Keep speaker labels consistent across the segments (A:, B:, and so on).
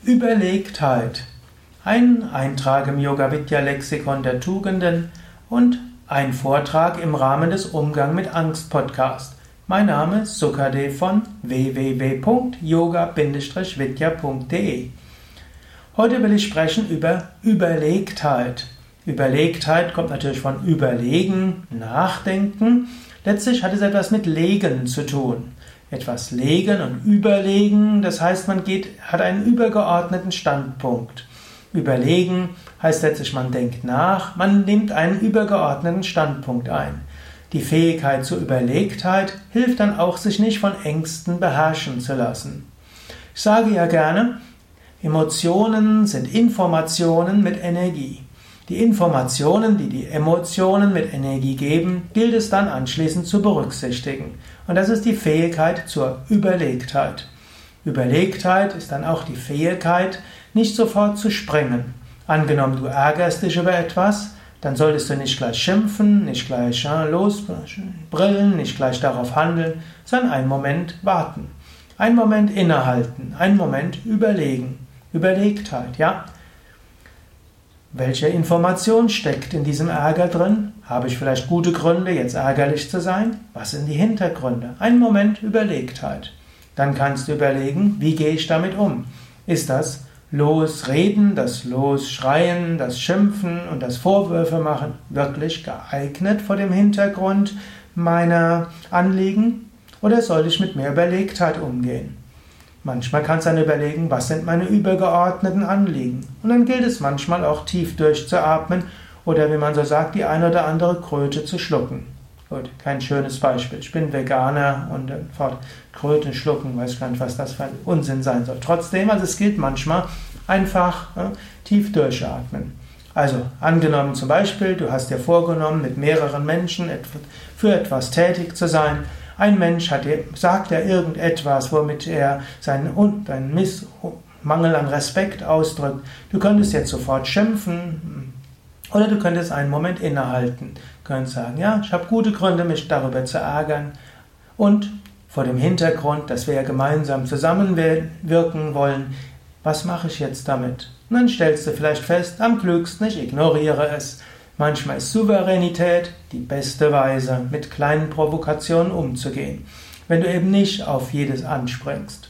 A: Überlegtheit. Ein Eintrag im Yoga-Vidya-Lexikon der Tugenden und ein Vortrag im Rahmen des Umgang mit Angst Podcast. Mein Name ist Sukadev von www.yoga-vidya.de. Heute will ich sprechen über Überlegtheit. Überlegtheit kommt natürlich von Überlegen, Nachdenken. Letztlich hat es etwas mit Legen zu tun. Etwas legen und überlegen, das heißt, hat einen übergeordneten Standpunkt. Überlegen heißt letztlich, man denkt nach, man nimmt einen übergeordneten Standpunkt ein. Die Fähigkeit zur Überlegtheit hilft dann auch, sich nicht von Ängsten beherrschen zu lassen. Ich sage ja gerne, Emotionen sind Informationen mit Energie. Die Informationen, die die Emotionen mit Energie geben, gilt es dann anschließend zu berücksichtigen. Und das ist die Fähigkeit zur Überlegtheit. Überlegtheit ist dann auch die Fähigkeit, nicht sofort zu springen. Angenommen, du ärgerst dich über etwas, dann solltest du nicht gleich schimpfen, nicht gleich losbrillen, nicht gleich darauf handeln, sondern einen Moment warten. Einen Moment innehalten, einen Moment überlegen. Überlegtheit, ja? Welche Information steckt in diesem Ärger drin? Habe ich vielleicht gute Gründe, jetzt ärgerlich zu sein? Was sind die Hintergründe? Einen Moment Überlegtheit. Dann kannst du überlegen, wie gehe ich damit um? Ist das Losreden, das Losschreien, das Schimpfen und das Vorwürfe machen wirklich geeignet vor dem Hintergrund meiner Anliegen? Oder soll ich mit mehr Überlegtheit umgehen? Manchmal kannst du dann überlegen, was sind meine übergeordneten Anliegen? Und dann gilt es manchmal auch tief durchzuatmen oder, wie man so sagt, die eine oder andere Kröte zu schlucken. Gut, kein schönes Beispiel. Ich bin Veganer und Kröte schlucken, weiß ich gar nicht, was das für ein Unsinn sein soll. Trotzdem, also es gilt manchmal einfach tief durchatmen. Also, angenommen zum Beispiel, du hast dir vorgenommen, mit mehreren Menschen für etwas tätig zu sein. Ein Mensch sagt dir irgendetwas, womit er seinen Mangel an Respekt ausdrückt. Du könntest jetzt sofort schimpfen oder du könntest einen Moment innehalten. Du könntest sagen, ja, ich habe gute Gründe, mich darüber zu ärgern. Und vor dem Hintergrund, dass wir ja gemeinsam zusammenwirken wollen, was mache ich jetzt damit? Und dann stellst du vielleicht fest, am klügsten, ich ignoriere es. Manchmal ist Souveränität die beste Weise, mit kleinen Provokationen umzugehen, wenn du eben nicht auf jedes anspringst.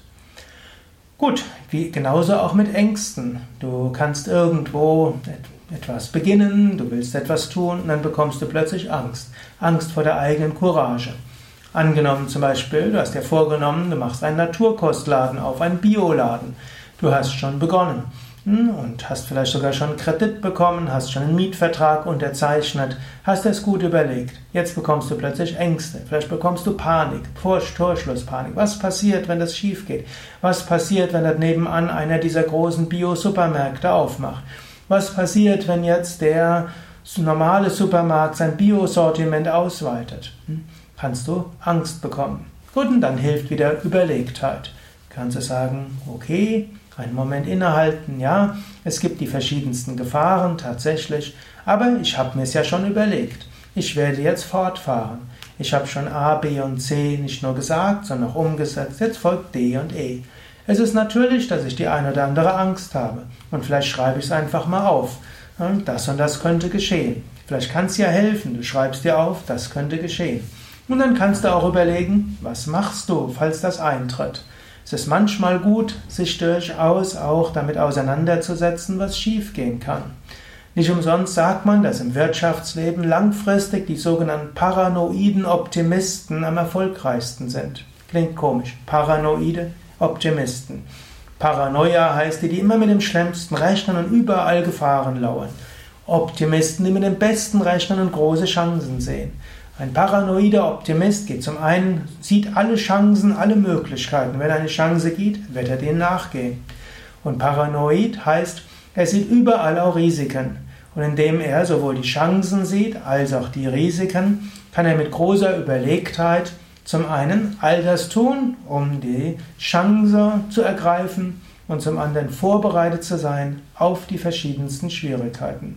A: Gut, genauso auch mit Ängsten. Du kannst irgendwo etwas beginnen, du willst etwas tun und dann bekommst du plötzlich Angst. Angst vor der eigenen Courage. Angenommen zum Beispiel, du hast dir vorgenommen, du machst einen Naturkostladen auf, einen Bioladen. Du hast schon begonnen. Und hast vielleicht sogar schon einen Kredit bekommen, hast schon einen Mietvertrag unterzeichnet, hast es gut überlegt. Jetzt bekommst du plötzlich Ängste, vielleicht bekommst du Panik, Torschlusspanik. Was passiert, wenn das schief geht? Was passiert, wenn da nebenan einer dieser großen Bio-Supermärkte aufmacht? Was passiert, wenn jetzt der normale Supermarkt sein Bio-Sortiment ausweitet? Kannst du Angst bekommen. Gut, und dann hilft wieder Überlegtheit. Kannst du sagen, okay, einen Moment innehalten, ja, es gibt die verschiedensten Gefahren tatsächlich, aber ich habe mir es ja schon überlegt. Ich werde jetzt fortfahren. Ich habe schon A, B und C nicht nur gesagt, sondern auch umgesetzt. Jetzt folgt D und E. Es ist natürlich, dass ich die eine oder andere Angst habe. Und vielleicht schreibe ich es einfach mal auf. Das und das könnte geschehen. Vielleicht kann es ja helfen. Du schreibst dir auf, das könnte geschehen. Und dann kannst du auch überlegen, was machst du, falls das eintritt. Es ist manchmal gut, sich durchaus auch damit auseinanderzusetzen, was schiefgehen kann. Nicht umsonst sagt man, dass im Wirtschaftsleben langfristig die sogenannten paranoiden Optimisten am erfolgreichsten sind. Klingt komisch. Paranoide Optimisten. Paranoia heißt die immer mit dem Schlimmsten rechnen und überall Gefahren lauern. Optimisten, die mit dem Besten rechnen und große Chancen sehen. Ein paranoider Optimist geht zum einen, sieht alle Chancen, alle Möglichkeiten. Wenn eine Chance geht, wird er denen nachgehen. Und paranoid heißt, er sieht überall auch Risiken. Und indem er sowohl die Chancen sieht, als auch die Risiken, kann er mit großer Überlegtheit zum einen all das tun, um die Chance zu ergreifen und zum anderen vorbereitet zu sein auf die verschiedensten Schwierigkeiten.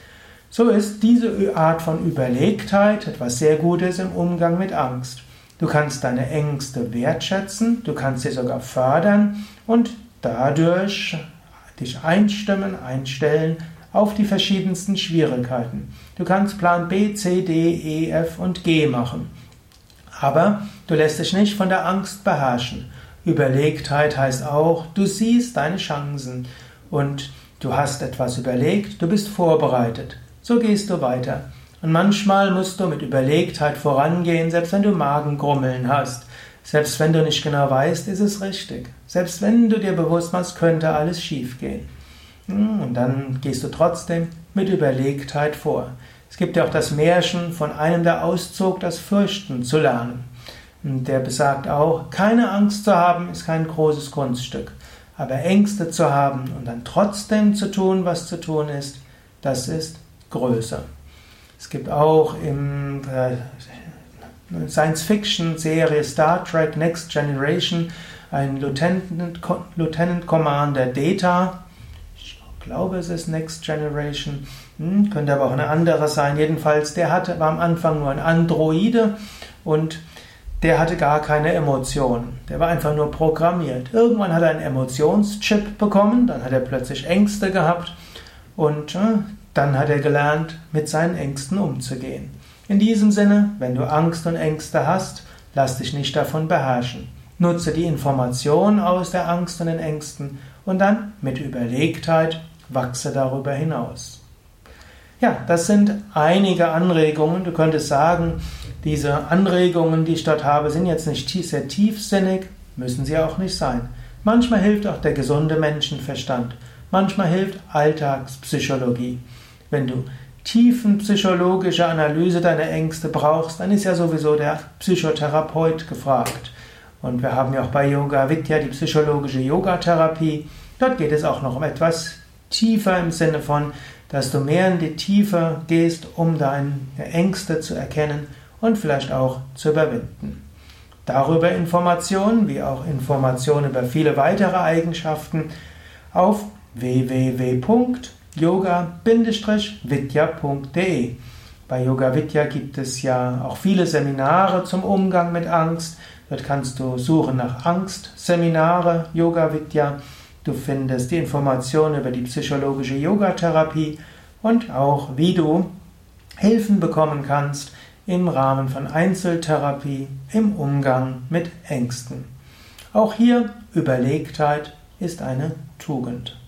A: So ist diese Art von Überlegtheit etwas sehr Gutes im Umgang mit Angst. Du kannst deine Ängste wertschätzen, du kannst sie sogar fördern und dadurch dich einstellen auf die verschiedensten Schwierigkeiten. Du kannst Plan B, C, D, E, F und G machen. Aber du lässt dich nicht von der Angst beherrschen. Überlegtheit heißt auch, du siehst deine Chancen und du hast etwas überlegt, du bist vorbereitet. So gehst du weiter. Und manchmal musst du mit Überlegtheit vorangehen, selbst wenn du Magengrummeln hast. Selbst wenn du nicht genau weißt, ist es richtig. Selbst wenn du dir bewusst machst, könnte alles schiefgehen. Und dann gehst du trotzdem mit Überlegtheit vor. Es gibt ja auch das Märchen von einem, der auszog, das Fürchten zu lernen. Und der besagt auch, keine Angst zu haben, ist kein großes Kunststück. Aber Ängste zu haben und dann trotzdem zu tun, was zu tun ist, das ist größer. Es gibt auch im Science-Fiction-Serie Star Trek Next Generation einen Lieutenant Commander Data. Ich glaube, es ist Next Generation. Könnte aber auch eine andere sein. Jedenfalls, war am Anfang nur ein Androide und der hatte gar keine Emotionen. Der war einfach nur programmiert. Irgendwann hat er einen Emotionschip bekommen, dann hat er plötzlich Ängste gehabt und dann hat er gelernt, mit seinen Ängsten umzugehen. In diesem Sinne, wenn du Angst und Ängste hast, lass dich nicht davon beherrschen. Nutze die Information aus der Angst und den Ängsten und dann mit Überlegtheit wachse darüber hinaus. Ja, das sind einige Anregungen. Du könntest sagen, diese Anregungen, die ich dort habe, sind jetzt nicht sehr tiefsinnig, müssen sie auch nicht sein. Manchmal hilft auch der gesunde Menschenverstand. Manchmal hilft Alltagspsychologie. Wenn du tiefenpsychologische Analyse deiner Ängste brauchst, dann ist ja sowieso der Psychotherapeut gefragt. Und wir haben ja auch bei Yoga Vidya die psychologische Yogatherapie. Dort geht es auch noch um etwas tiefer im Sinne von, dass du mehr in die Tiefe gehst, um deine Ängste zu erkennen und vielleicht auch zu überwinden. Darüber Informationen, wie auch Informationen über viele weitere Eigenschaften auf www.yoga-vidya.de. Bei Yoga Vidya gibt es ja auch viele Seminare zum Umgang mit Angst. Dort kannst du suchen nach Angstseminare, Yoga Vidya. Du findest die Informationen über die psychologische Yogatherapie und auch, wie du Hilfen bekommen kannst im Rahmen von Einzeltherapie im Umgang mit Ängsten. Auch hier Überlegtheit ist eine Tugend.